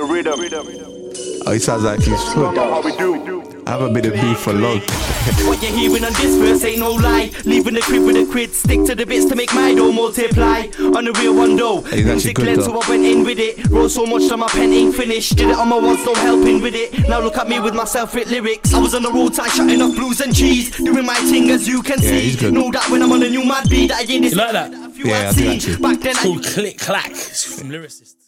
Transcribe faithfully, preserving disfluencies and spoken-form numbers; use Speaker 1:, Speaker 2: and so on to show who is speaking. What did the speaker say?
Speaker 1: the rhythm.
Speaker 2: Oh, he sounds like he's hood.
Speaker 1: How we do.
Speaker 2: I haven't been a beef for long.
Speaker 3: What you're hearing on this verse ain't no lie. Leaving the crib with a quid, stick to the bits to make my dough multiply. On the real one though,
Speaker 2: He's
Speaker 3: music
Speaker 2: actually good,
Speaker 3: led,
Speaker 2: though.
Speaker 3: so I went in with it. Wrote so much that my pen ain't finished. Did it on my ones, no helping with it. Now look at me with my self-writ lyrics. I was on the roadside shutting off blues and cheese, doing my thing as you can
Speaker 2: Yeah,
Speaker 3: see.
Speaker 2: he's good.
Speaker 3: Know that when I'm on a new mad beat, that I ain't this.
Speaker 4: You like that?
Speaker 3: a few
Speaker 2: Yeah,
Speaker 3: I'd
Speaker 2: I do
Speaker 3: seen.
Speaker 2: actually.
Speaker 3: Back then
Speaker 4: It's
Speaker 3: I
Speaker 4: called Click Clack. It's from lyricists.